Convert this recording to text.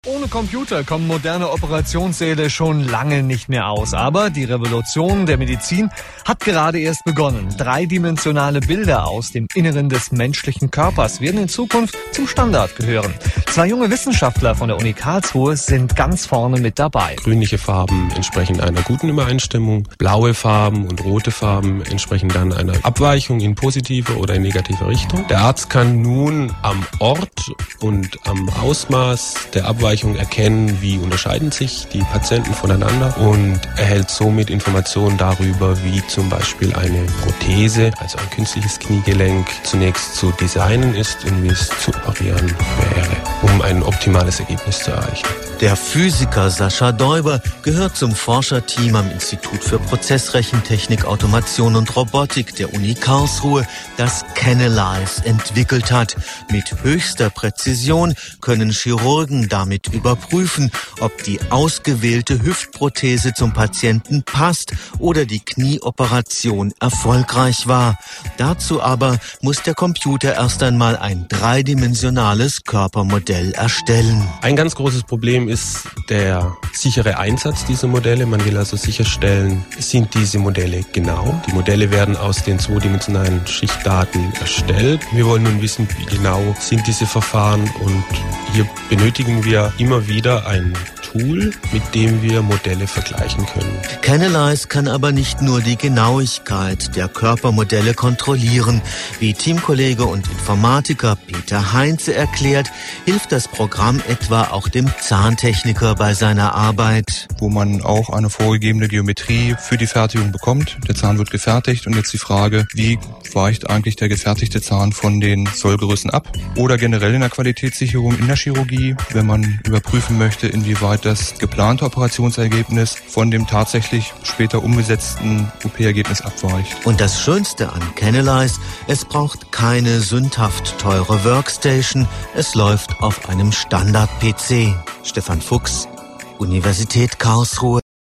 Ohne Computer kommen moderne Operationssäle schon lange nicht mehr aus. Aber die Revolution der Medizin hat gerade erst begonnen. Dreidimensionale Bilder aus dem Inneren des menschlichen Körpers werden in Zukunft zum Standard gehören. Zwei junge Wissenschaftler von der Uni Karlsruhe sind ganz vorne mit dabei. Grünliche Farben entsprechen einer guten Übereinstimmung. Blaue Farben und rote Farben entsprechen dann einer Abweichung in positive oder in negative Richtung. Der Arzt kann nun am Ort und am Ausmaß der Abweichung erkennen, wie unterscheiden sich die Patienten voneinander und erhält somit Informationen darüber, wie zum Beispiel eine Prothese, also ein künstliches Kniegelenk, zunächst zu designen ist und wie es zu operieren wäre, um ein optimales Ergebnis zu erreichen. Der Physiker Sascha Däuber gehört zum Forscherteam am Institut für Prozessrechentechnik, Automation und Robotik der Uni Karlsruhe, das Canalys entwickelt hat. Mit höchster Präzision können Chirurgen damit überprüfen, ob die ausgewählte Hüftprothese zum Patienten passt oder die Knieoperation erfolgreich war. Dazu aber muss der Computer erst einmal ein dreidimensionales Körpermodell erstellen. Ein ganz großes Problem ist der sichere Einsatz dieser Modelle. Man will also sicherstellen, sind diese Modelle genau. Die Modelle werden aus den zweidimensionalen Schichtdaten erstellt. Wir wollen nun wissen, wie genau sind diese Verfahren, und hier benötigen wir immer wieder ein Tool, mit dem wir Modelle vergleichen können. Canalys kann aber nicht nur die Genauigkeit der Körpermodelle kontrollieren. Wie Teamkollege und Informatiker Peter Heinze erklärt, hilft das Programm etwa auch dem Zahntechniker bei seiner Arbeit. Wo man auch eine vorgegebene Geometrie für die Fertigung bekommt. Der Zahn wird gefertigt und jetzt die Frage, wie weicht eigentlich der gefertigte Zahn von den Sollgrößen ab? Oder generell in der Qualitätssicherung in der Chirurgie, wenn man überprüfen möchte, inwieweit das geplante Operationsergebnis von dem tatsächlich später umgesetzten OP-Ergebnis abweicht. Und das Schönste an Canalys, es braucht keine sündhaft teure Workstation, es läuft auf einem Standard-PC. Stefan Fuchs, Universität Karlsruhe.